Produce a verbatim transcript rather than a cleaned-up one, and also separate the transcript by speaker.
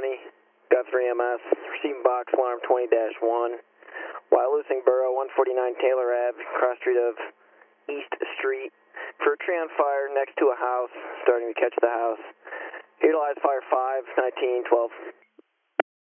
Speaker 1: County, Guthrie M S, receiving box alarm twenty dash one. While losing Borough, one forty-nine Taylor Avenue, cross street of East Street, for a tree on fire next to a house, starting to catch the house. Utilize fire five, nineteen, twelve.